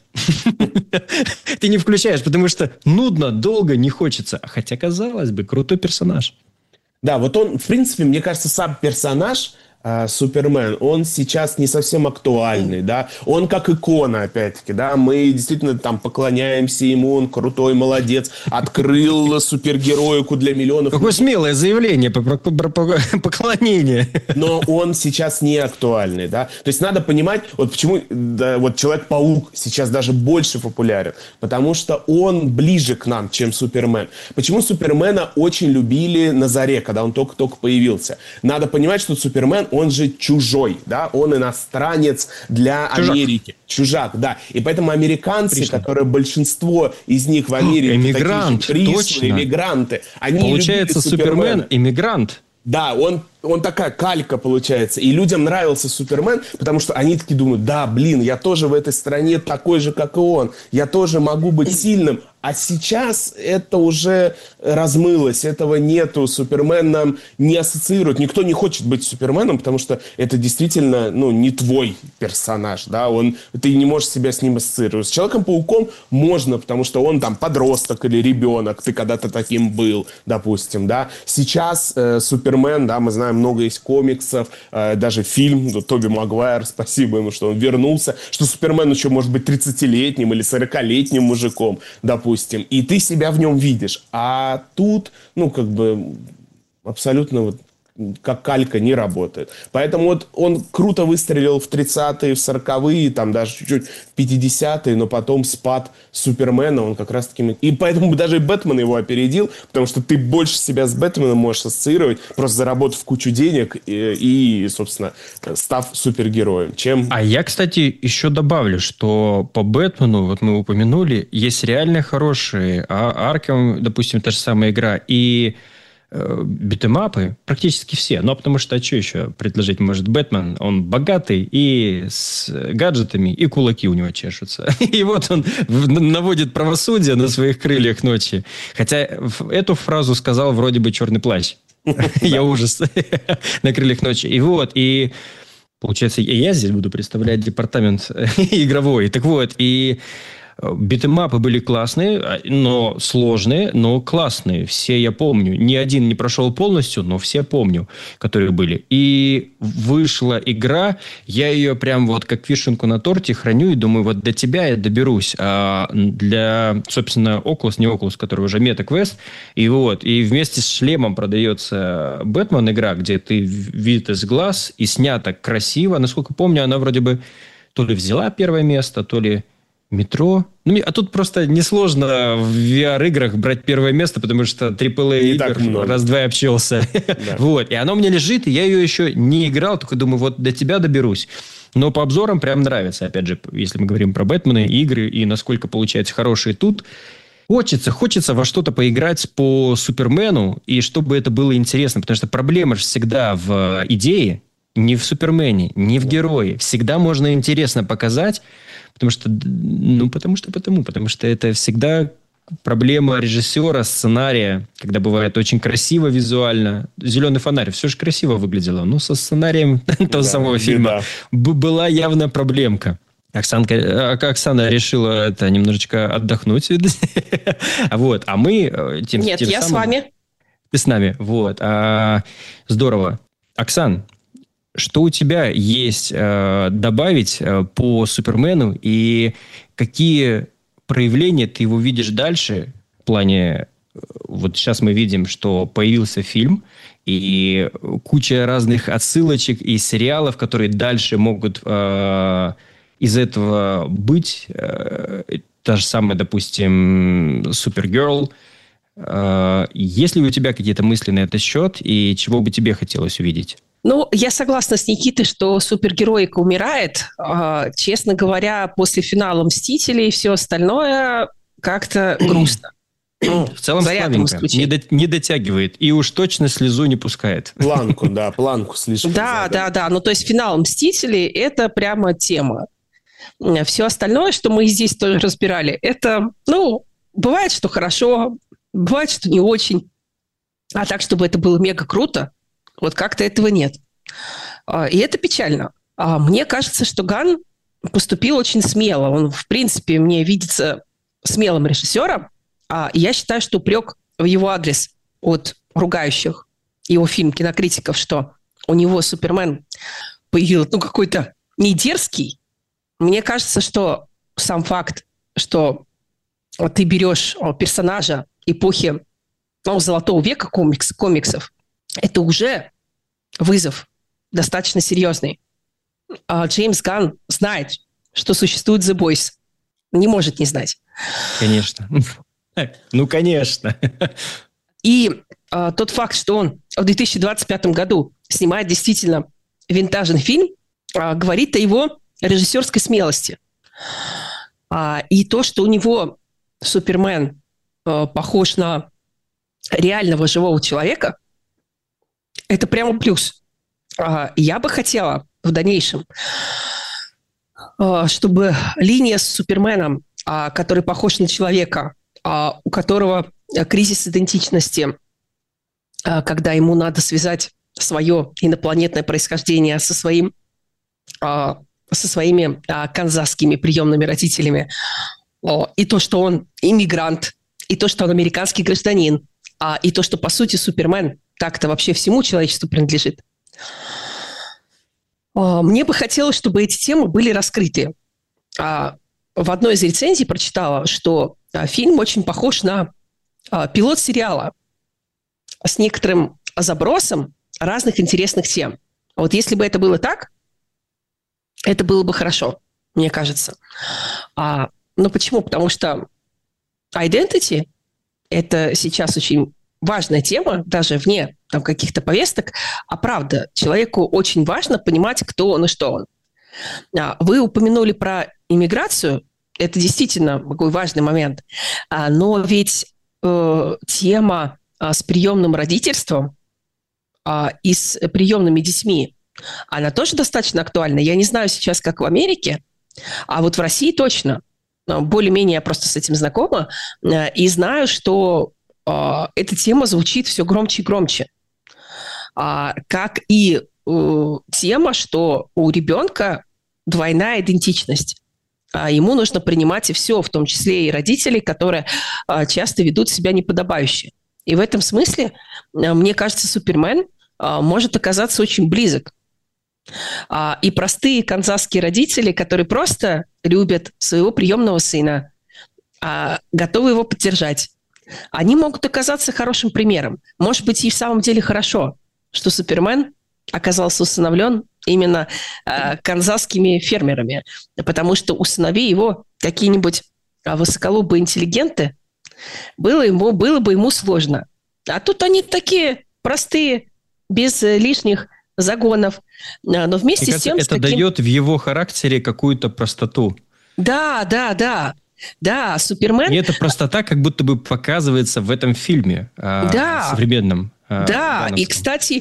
Ты не включаешь, потому что нудно, долго, не хочется. Хотя, казалось бы, крутой персонаж. Да, вот он, в принципе, мне кажется, сам персонаж э, Супермен, он сейчас не совсем актуальный, да, он как икона, опять-таки, да, мы действительно там поклоняемся ему, он крутой, молодец, открыл супергероику для миллионов. Какое смелое заявление про поклонение. Но он сейчас не актуальный, да, то есть надо понимать, вот почему да, вот Человек-паук сейчас даже больше популярен, потому что он ближе к нам, чем Супермен. Почему Супермена очень любили на заре, когда он только-только появился? Надо понимать, что Супермен, он же чужой, да, он иностранец для Чужак. Америки. Чужак, да. И поэтому американцы, Пришло. которые большинство из них в Америке, Эмигрант, такие же пришлые, точно. эмигранты, они Получается, любили Супермена. Супермен иммигрант. Да, он, он такая калька получается. И людям нравился Супермен, потому что они такие думают, да, блин, я тоже в этой стране такой же, как и он. Я тоже могу быть сильным. А сейчас это уже размылось, этого нету. Супермен нам не ассоциирует. Никто не хочет быть Суперменом, потому что это действительно, ну, не твой персонаж, да, он, ты не можешь себя с ним ассоциировать. С Человеком-пауком можно, потому что он там подросток или ребенок, ты когда-то таким был, допустим, да. Сейчас э, Супермен, да, мы знаем, много есть комиксов, э, даже фильм, ну, Тоби Магуайр, спасибо ему, что он вернулся, что Супермен еще может быть тридцатилетним или сорокалетним мужиком, допустим. И ты себя в нем видишь. А тут, ну, как бы, абсолютно вот как калька не работает. Поэтому вот он круто выстрелил в тридцатые, в сороковые, там даже чуть-чуть в пятидесятые, но потом спад Супермена, он как раз-таки... И поэтому даже и Бэтмен его опередил, потому что ты больше себя с Бэтменом можешь ассоциировать, просто заработав кучу денег и, и собственно, став супергероем, чем... А я, кстати, еще добавлю, что по Бэтмену, вот мы упомянули, есть реально хорошие, а Аркем, допустим, та же самая игра, и битэмапы практически все. Но потому что, а что еще предложить может Бэтмен? Он богатый и с гаджетами, и кулаки у него чешутся. И вот он наводит правосудие на своих крыльях ночи. Хотя эту фразу сказал вроде бы «Черный плащ». Я ужас. На крыльях ночи. И вот, и получается, я здесь буду представлять департамент игровой. Так вот, и битэмапы были классные, но сложные, но классные. Все я помню. Ни один не прошел полностью, но все помню, которые были. И вышла игра, я ее прям вот как вишенку на торте храню и думаю, вот до тебя я доберусь. А для, собственно, Oculus, не Oculus, который уже MetaQuest, и вот, и вместе с шлемом продается Бэтмен игра, где ты видишь из глаз, и снято красиво. Насколько помню, она вроде бы то ли взяла первое место, то ли метро. Ну, а тут просто несложно в ви ар-играх брать первое место, потому что трипл эй игр раз-два и общался. Да. Вот. И оно у меня лежит, и я ее еще не играл, только думаю, вот до тебя доберусь. Но по обзорам прям нравится. Опять же, если мы говорим про Бэтмена, игры, и насколько получается хорошие тут. Хочется, хочется во что-то поиграть по Супермену, и чтобы это было интересно. Потому что проблема же всегда в идее, не в Супермене, не в герое. Всегда можно интересно показать, потому что, ну, потому что, потому, потому что это всегда проблема режиссера, сценария, когда бывает очень красиво визуально. «Зеленый фонарь», все же красиво выглядело, но со сценарием того да, самого фильма б- была явно проблемка. Оксанка, Оксана решила это немножечко отдохнуть. Вот, а мы... Тем, Нет, тем я самым... с вами. Ты с нами, вот. А, здорово. Оксан, что у тебя есть э, добавить э, по Супермену и какие проявления ты его видишь дальше в плане... Вот сейчас мы видим, что появился фильм и куча разных отсылочек и сериалов, которые дальше могут э, из этого быть. Э, та же самая, допустим, Супергерл. Э, есть ли у тебя какие-то мысли на этот счет и чего бы тебе хотелось увидеть? Ну, я согласна с Никитой, что супергероика умирает. Честно говоря, после финала «Мстителей» и все остальное как-то грустно. В целом слабенько, не, до, не дотягивает. И уж точно слезу не пускает. Планку, да, планку слишком. Да, да, да. Ну, то есть финал «Мстителей» – это прямо тема. Все остальное, что мы здесь тоже разбирали, это, ну, бывает, что хорошо, бывает, что не очень. А так, чтобы это было мега круто, вот как-то этого нет. И это печально. Мне кажется, что Ганн поступил очень смело. Он, в принципе, мне видится смелым режиссером. И я считаю, что упрек в его адрес от ругающих его фильм кинокритиков, что у него Супермен появился, ну, какой-то не дерзкий. Мне кажется, что сам факт, что ты берешь персонажа эпохи, ну, Золотого века комикс, комиксов, это уже вызов достаточно серьезный. А Джеймс Ганн знает, что существует The Boys. Не может не знать. Конечно. Ну, конечно. И а, тот факт, что он в две тысячи двадцать пятом году снимает действительно винтажный фильм, а, говорит о его режиссерской смелости. А, и то, что у него Супермен а, похож на реального живого человека, это прямо плюс. А, я бы хотела в дальнейшем, а, чтобы линия с Суперменом, а, который похож на человека, а, у которого кризис идентичности, а, когда ему надо связать свое инопланетное происхождение со своим, а, со своими а, канзасскими приемными родителями, а, и то, что он иммигрант, и то, что он американский гражданин, а, и то, что, по сути, Супермен так-то вообще всему человечеству принадлежит. А, мне бы хотелось, чтобы эти темы были раскрыты. А, в одной из рецензий прочитала, что а, фильм очень похож на а, пилот сериала с некоторым забросом разных интересных тем. Вот если бы это было так, это было бы хорошо, мне кажется. А, ну почему? Потому что identity – это сейчас очень важная тема, даже вне там, каких-то повесток. А правда, человеку очень важно понимать, кто он и что он. А, вы упомянули про иммиграцию. Это действительно такой важный момент. А, но ведь э, тема а, с приемным родительством а, и с приемными детьми, она тоже достаточно актуальна. Я не знаю сейчас, как в Америке, а вот в России точно. Более-менее я просто с этим знакома. И знаю, что э, эта тема звучит все громче и громче. А, как и э, тема, что у ребенка двойная идентичность. А ему нужно принимать и все, в том числе и родителей, которые э, часто ведут себя неподобающе. И в этом смысле, э, мне кажется, Супермен э, может оказаться очень близок. А, и простые канзасские родители, которые просто любят своего приемного сына, а, готовы его поддержать, они могут оказаться хорошим примером. Может быть, и в самом деле хорошо, что Супермен оказался усыновлен именно а, канзасскими фермерами, потому что у сыновей его какие-нибудь а, высоколобые интеллигенты, было, ему, было бы ему сложно. А тут они такие простые, без лишних загонов, но вместе Мне с тем... кажется, это таким... дает в его характере какую-то простоту. Да, да, да. Да, Супермен... И эта простота как будто бы показывается в этом фильме да, современном. Да, и, кстати,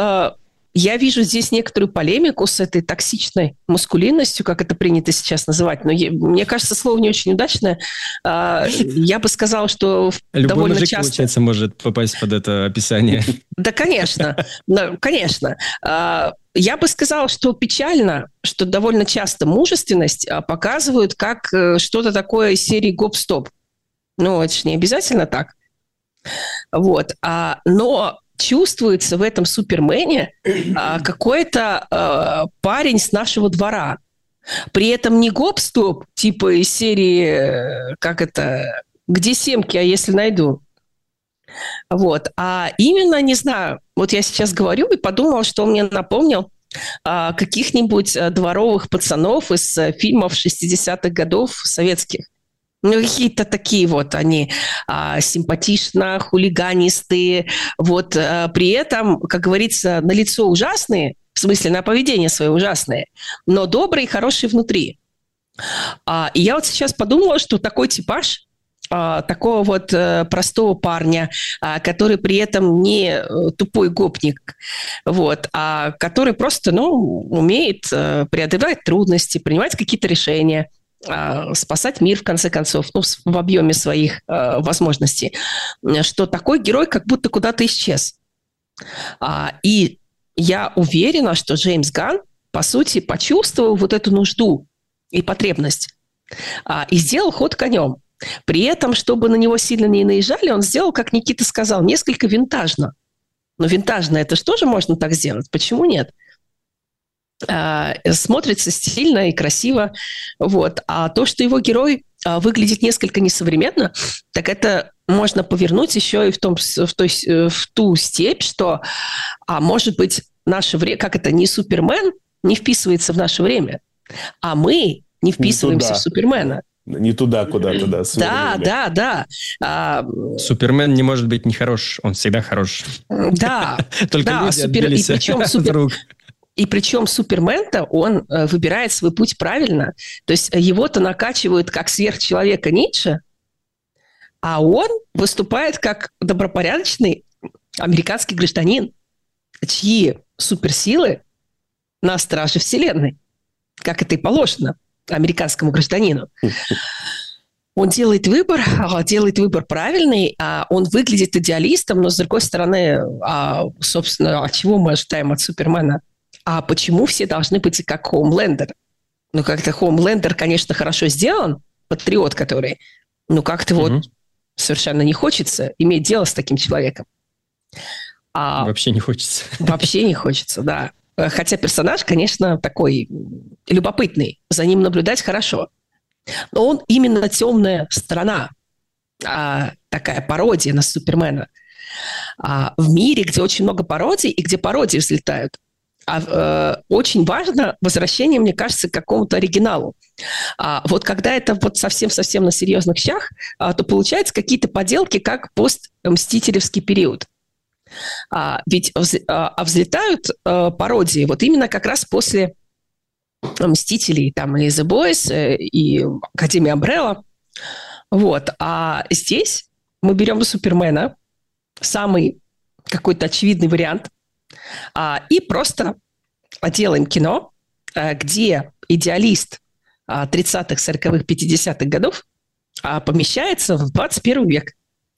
я вижу здесь некоторую полемику с этой токсичной маскулинностью, как это принято сейчас называть. Но я, мне кажется, слово не очень удачное. Я бы сказала, что Любой довольно мужик, часто... получается, может попасть под это описание. Да, конечно. Конечно. Я бы сказала, что печально, что довольно часто мужественность показывают как что-то такое из серии «Гоп-стоп». Ну, это же не обязательно так. Вот. Но... чувствуется в этом Супермене а, какой-то а, парень с нашего двора. При этом не гоп-стоп, типа из серии, как это, «Где семки, а если найду?» Вот. А именно, не знаю, вот я сейчас говорю и подумала, что он мне напомнил а, каких-нибудь дворовых пацанов из фильмов шестидесятых годов советских. Ну, какие-то такие вот они а, симпатично, хулиганистые. Вот а, при этом, как говорится, на лицо ужасные, в смысле на поведение свое ужасное, но добрые и хорошие внутри. А, и я вот сейчас подумала, что такой типаж а, такого вот а, простого парня, а, который при этом не а, тупой гопник, вот, а который просто, ну, умеет а, преодолевать трудности, принимать какие-то решения, спасать мир, в конце концов, ну, в объеме своих э, возможностей, что такой герой как будто куда-то исчез. А, и я уверена, что Джеймс Ганн, по сути, почувствовал вот эту нужду и потребность а, и сделал ход конем. При этом, чтобы на него сильно не наезжали, он сделал, как Никита сказал, несколько винтажно. Но винтажное, это же тоже можно так сделать. Почему нет? А, смотрится стильно и красиво. Вот. А то, что его герой а, выглядит несколько несовременно, так это можно повернуть еще и в, том, в, той, в ту степь, что, а может быть, наше время, как это, не Супермен не вписывается в наше время, а мы не вписываемся не в Супермена. Не туда, куда-то, да. Да, да, да. А, Супермен не может быть нехорош, он всегда хорош. Да. Только да, люди супер... отбились и причем от супер... рук. И причем Супермен-то, он э, выбирает свой путь правильно. То есть его-то накачивают как сверхчеловека Ницше, а он выступает как добропорядочный американский гражданин, чьи суперсилы на страже Вселенной, как это и положено американскому гражданину. Он делает выбор, делает выбор правильный, а он выглядит идеалистом, но, с другой стороны, а, собственно, а чего мы ожидаем от Супермена? А почему все должны быть как Хоумлендер? Ну, как-то Хоумлендер, конечно, хорошо сделан, патриот который, но как-то mm-hmm. вот совершенно не хочется иметь дело с таким человеком. А вообще не хочется. Вообще не хочется, да. Хотя персонаж, конечно, такой любопытный. За ним наблюдать хорошо. Но он именно темная сторона. А, такая пародия на Супермена. А, в мире, где очень много пародий и где пародии взлетают. А, э, очень важно возвращение, мне кажется, к какому-то оригиналу. А, вот когда это вот совсем-совсем на серьезных щах, а, то получаются какие-то поделки, как постмстителевский период. А, ведь а, взлетают а, пародии вот именно как раз после «Мстителей», там и «The Boys», и «Академия Амбрелла». Вот. А здесь мы берем Супермена, самый какой-то очевидный вариант, а, и просто делаем кино, а, где идеалист а, тридцатых, сороковых, пятидесятых годов а, помещается в двадцать первый век.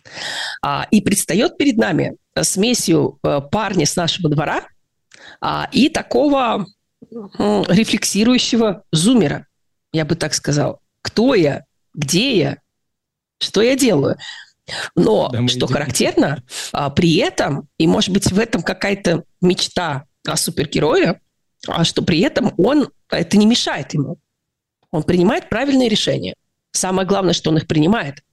А, и предстает перед нами смесью а, парня с нашего двора а, и такого м, рефлексирующего зумера, я бы так сказал. Кто я? Где я? Что я делаю? Но, да, что идем. характерно, а, при этом, и, может быть, в этом какая-то мечта о супергерое, а что при этом он, это не мешает ему. Он принимает правильные решения. Самое главное, что он их принимает.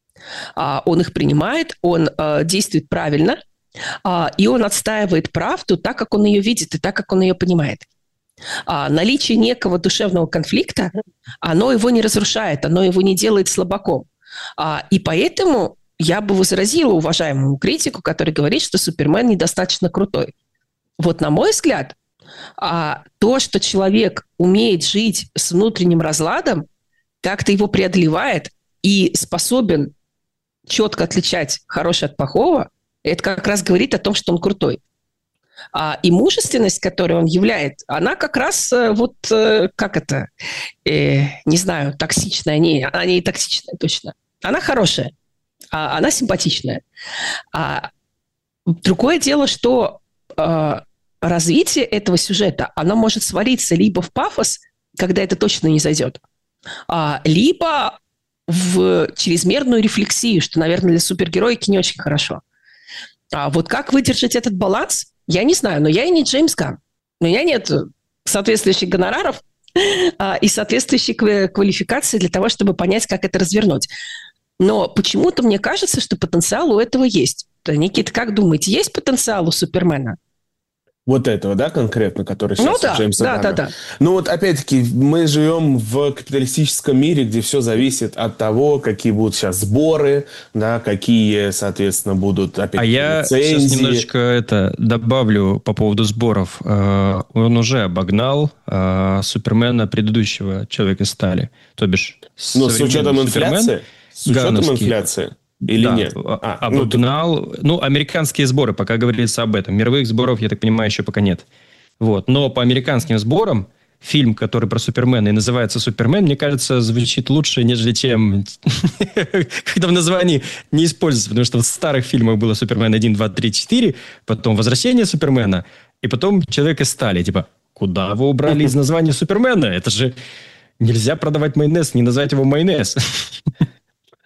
А, он их принимает, он а, действует правильно, а, и он отстаивает правду так, как он ее видит и так, как он ее понимает. А, наличие некого душевного конфликта, оно его не разрушает, оно его не делает слабаком. А, и поэтому я бы возразила уважаемому критику, который говорит, что Супермен недостаточно крутой. Вот на мой взгляд, а, то, что человек умеет жить с внутренним разладом, как-то его преодолевает и способен четко отличать хорошее от плохого, это как раз говорит о том, что он крутой. А, и мужественность, которую он являет, она как раз вот, как это, э, не знаю, токсичная, не, она не токсичная точно. Она хорошая, а, она симпатичная. А, другое дело, что а, развитие этого сюжета, оно может свалиться либо в пафос, когда это точно не зайдет, а, либо в чрезмерную рефлексию, что, наверное, для супергероики не очень хорошо. А вот как выдержать этот баланс, я не знаю, но я и не Джеймс Ганн. У меня нет соответствующих гонораров а, и соответствующей квалификации для того, чтобы понять, как это развернуть. Но почему-то мне кажется, что потенциал у этого есть. Никита, как думаете, есть потенциал у Супермена? Вот этого, да, конкретно, который сейчас ну, у да, Джеймса да, Ганна. да, да. Ну вот опять-таки мы живем в капиталистическом мире, где все зависит от того, какие будут сейчас сборы, да, какие, соответственно, будут опять А я лицензии. сейчас немножечко это добавлю по поводу сборов. Он уже обогнал Супермена предыдущего «Человека из стали». То бишь, ну, с учетом инфляции? С учетом Гановский. инфляции? Или да, нет? А, обогнал. Ну, ну, американские сборы, пока говорится об этом. Мировых сборов, я так понимаю, еще пока нет. Вот. Но по американским сборам фильм, который про Супермена и называется «Супермен», мне кажется, звучит лучше, нежели чем когда в названии не используется. Потому что в старых фильмах было «Супермен один, два, три, четыре», потом «Возвращение Супермена», и потом «Человек из стали». Типа, куда вы убрали из названия Супермена? Это же нельзя продавать майонез, не назвать его майонез.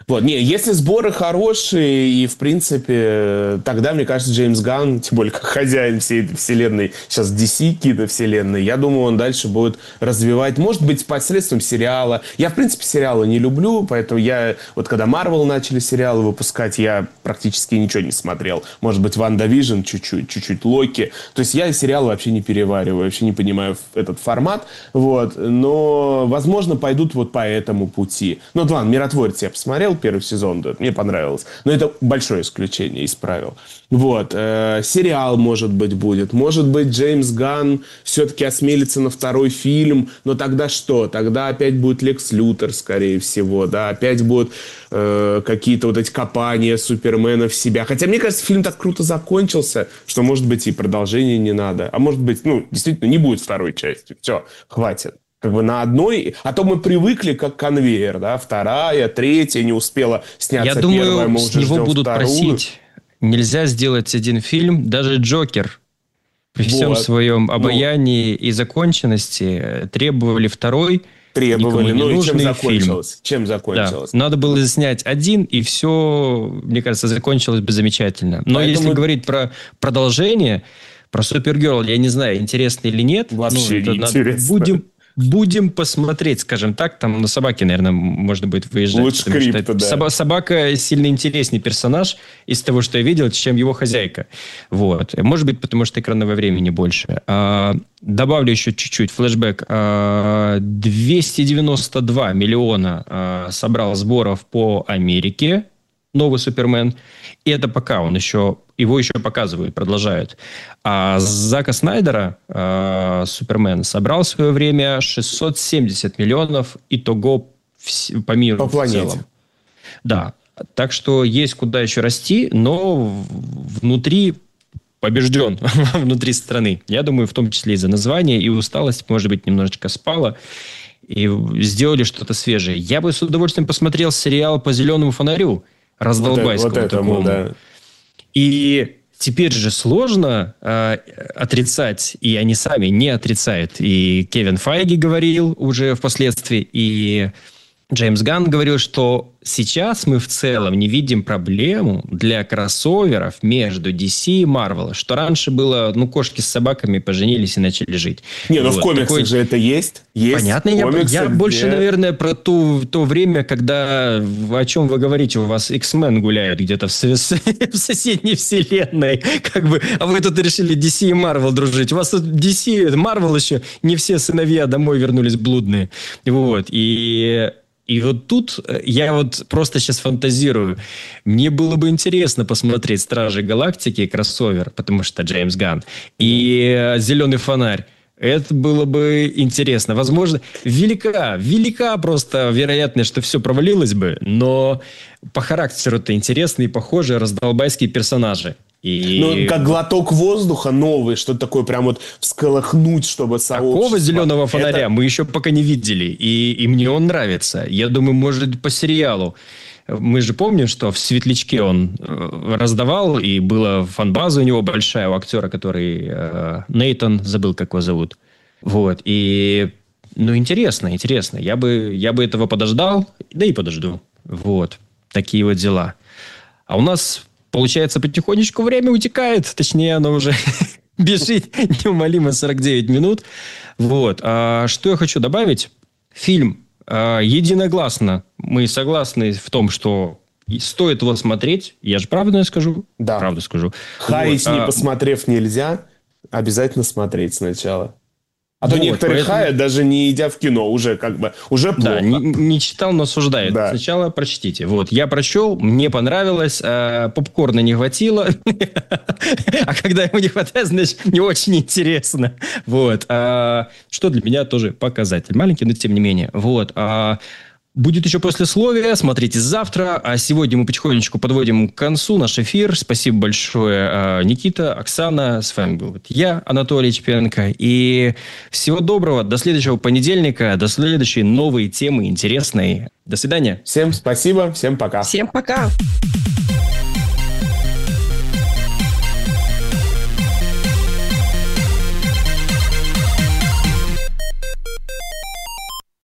Вот, не, если сборы хорошие, и, в принципе, тогда, мне кажется, Джеймс Ганн, тем более, как хозяин всей этой вселенной, сейчас ди си киновселенной, я думаю, он дальше будет развивать, может быть, посредством сериала. Я, в принципе, сериалы не люблю, поэтому я, вот когда Марвел начали сериалы выпускать, я практически ничего не смотрел. Может быть, Ванда Вижн чуть-чуть, чуть-чуть Локи. То есть я сериалы вообще не перевариваю, вообще не понимаю этот формат, вот, но, возможно, пойдут вот по этому пути. Ну, ладно, «Миротворец» я посмотрел, первый сезон, да, мне понравилось. Но это большое исключение из правил. Вот. Э, сериал, может быть, будет. Может быть, Джеймс Ганн все-таки осмелится на второй фильм. Но тогда что? Тогда опять будет Лекс Лютер, скорее всего. Да? Опять будут э, какие-то вот эти копания Супермена в себя. Хотя, мне кажется, фильм так круто закончился, что, может быть, и продолжения не надо. А может быть, ну, действительно, не будет второй части. Все, хватит. Как бы на одной... А то мы привыкли как конвейер, да? Вторая, третья, не успела сняться Я первая, думаю, мы с уже него ждем будут вторую. просить. Нельзя сделать один фильм. Даже Джокер при Вот. всем своем обаянии ну, и законченности требовали второй, требовали. никому не Ну и чем нужный закончилось? фильм. Чем закончилось? Да. Надо было снять один, и все, мне кажется, закончилось бы замечательно. Но Поэтому... если говорить про продолжение, про Супергерл, я не знаю, интересно или нет. Вообще ну, не интересно. Будем... Будем посмотреть, скажем так. Там на собаке, наверное, можно будет выезжать. Лучше крипто, да. Соба- собака сильно интереснее персонаж из того, что я видел, чем его хозяйка. Вот. Может быть, потому что экранного времени больше. А, добавлю еще чуть-чуть флешбэк. А, двести девяносто два миллиона а, собрал сборов по Америке новый Супермен. И это пока он еще... Его еще показывают, продолжают. А Зака Снайдера э, Супермен собрал в свое время шестьсот семьдесят миллионов итого в, по миру. По планете. В целом. Да. Так что есть куда еще расти, но внутри побежден, внутри страны. Я думаю, в том числе из-за названия, и усталость, может быть, немножечко спала. И сделали что-то свежее. Я бы с удовольствием посмотрел сериал по «Зеленому фонарю». Раздолбайскому вот это, такому. Вот это, да. И теперь же сложно э, отрицать, и они сами не отрицают. И Кевин Файги говорил уже впоследствии, и Джеймс Ганн говорил, что сейчас мы в целом не видим проблему для кроссоверов между ди си и Marvel, что раньше было, ну, кошки с собаками поженились и начали жить. Не, ну вот. в комиксах Такой... же это есть. есть Понятно, я, я где... больше, наверное, про ту, то время, когда, о чем вы говорите, у вас X-Men гуляют где-то в, в соседней вселенной, как бы, а вы тут решили ди си и Marvel дружить. У вас тут ди си, Marvel еще не все сыновья домой вернулись блудные. Вот, и... И вот тут я вот просто сейчас фантазирую. Мне было бы интересно посмотреть «Стражи Галактики» кроссовер, потому что Джеймс Ганн, и «Зеленый фонарь». Это было бы интересно. Возможно, велика, велика просто вероятность, что все провалилось бы, но по характеру это интересные, похожие, раздолбайские персонажи. И... Ну, как глоток воздуха новый, что-то такое прям вот всколыхнуть, чтобы сообщество... Такого «Зеленого фонаря» это... мы еще пока не видели, и, и мне он нравится. Я думаю, может, по сериалу. Мы же помним, что в «Светлячке» он раздавал, и была фан-база у него большая, у актера, который... Э, Нейтан, забыл, как его зовут. Вот, и... Ну, интересно, интересно. Я бы, я бы этого подождал, да и подожду. Вот, такие вот дела. А у нас... Получается, потихонечку время утекает. Точнее, оно уже бежит неумолимо сорок девять минут. Вот. А что я хочу добавить? Фильм. А, единогласно мы согласны в том, что стоит его смотреть. Я же правду скажу? Да. Правду скажу. Хаять вот. не а... посмотрев нельзя. Обязательно смотреть сначала. А вот, то некоторые поэтому... хаят, даже не идя в кино, уже как бы, уже плохо. Да, не, не читал, но осуждает. Да. Сначала прочтите. Вот, я прочел, мне понравилось, а попкорна не хватило. А когда ему не хватает, значит, не очень интересно. Вот. Что для меня тоже показатель. Маленький, но тем не менее. Вот. Будет еще послесловие, смотрите завтра. А сегодня мы потихонечку подводим к концу наш эфир. Спасибо большое, Никита, Оксана. С вами был я, Анатолий Чепенко. И всего доброго. До следующего понедельника. До следующей новой темы интересной. До свидания. Всем спасибо. Всем пока. Всем пока.